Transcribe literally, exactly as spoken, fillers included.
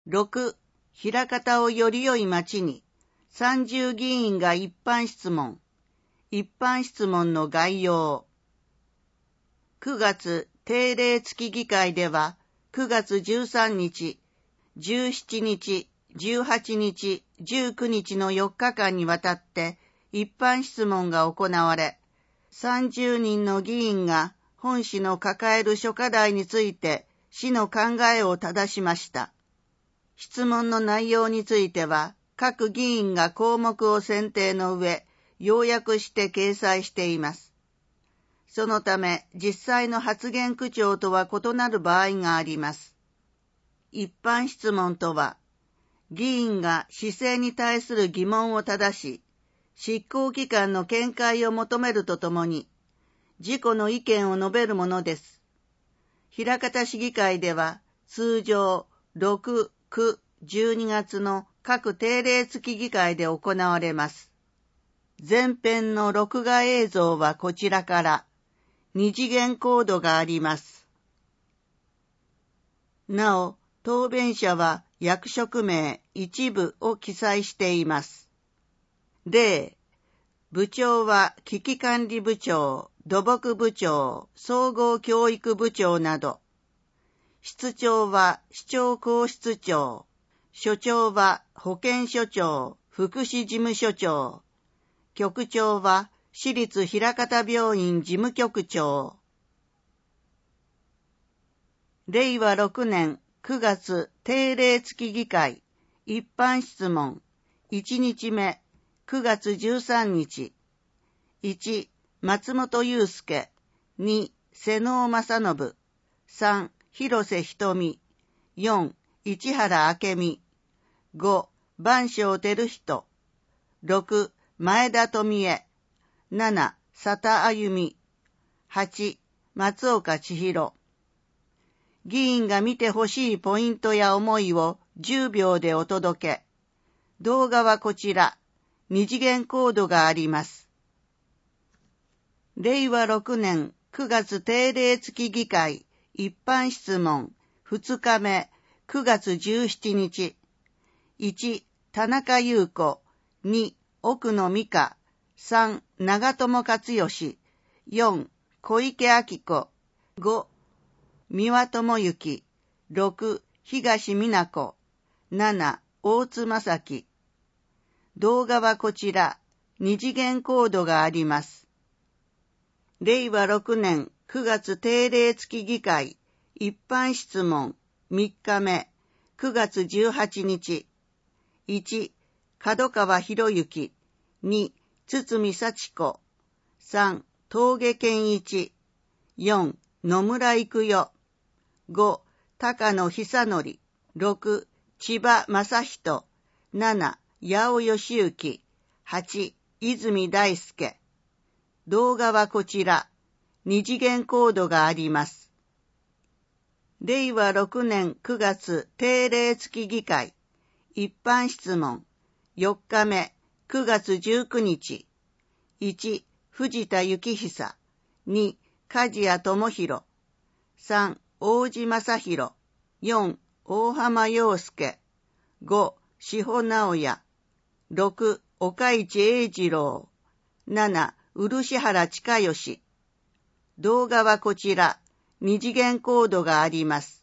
ろく、枚方をより良い町に、参衆議員が一般質問。一般質問の概要。くがつ定例付議会では、くがつじゅうさんにち、じゅうしちにち、じゅうはちにち、じゅうくにちのよっかかんにわたって一般質問が行われ、さんじゅうにんの議員が本市の抱える諸課題について市の考えを正しました。質問の内容については、各議員が項目を選定の上、要約して掲載しています。そのため、実際の発言口調とは異なる場合があります。一般質問とは、議員が市政に対する疑問を正し、執行機関の見解を求めるとともに、自己の意見を述べるものです。枚方市議会では、通常ろく、く、じゅうにがつの各定例付議会で行われます。前編の録画映像はこちらから、二次元コードがあります。なお、答弁者は役職名一部を記載しています。例、部長は危機管理部長、土木部長、総合教育部長など、室長は市長公室長、所長は保健所長、福祉事務所長、局長は市立枚方病院事務局長。れいわろくねんくがつ定例付議会一般質問いちにちめくがつじゅうさんにち。いち、松本祐介。に、瀬能正信。さん、広瀬瞳。よん、市原明美。ご、番匠照人。ろく、前田富恵。なな、佐田あゆみ。はち、松岡千尋。議員が見てほしいポイントや思いをじゅうびょうでお届け。動画はこちら。二次元コードがあります。れいわろくねんくがつ定例付議会一般質問ふつかめくがつじゅうしちにち。いち、田中優子。に、奥野美香。さん、長友克義。よん、小池晃子。ご、三輪智之。ろく、東美奈子。なな、大津正樹。動画はこちら。二次元コードがあります。れいわろくねんくがつ定例付議会一般質問みっかめくがつじゅうはちにち。いち、角川博之。に、堤幸子。さん、峠健一。よん、野村育代。ご、高野久則。ろく、千葉正人。なな、八尾義行。はち、泉大輔。動画はこちら。二次元コードがあります。れいわろくねんくがつ定例付議会一般質問よっかめくがつじゅうくにち。いち、藤田幸久。に、梶谷智弘。さん、大路正弘。よん、大浜洋介。ご、志保直也。ろく、岡市英二郎。なな、漆原親義。動画はこちら。二次元コードがあります。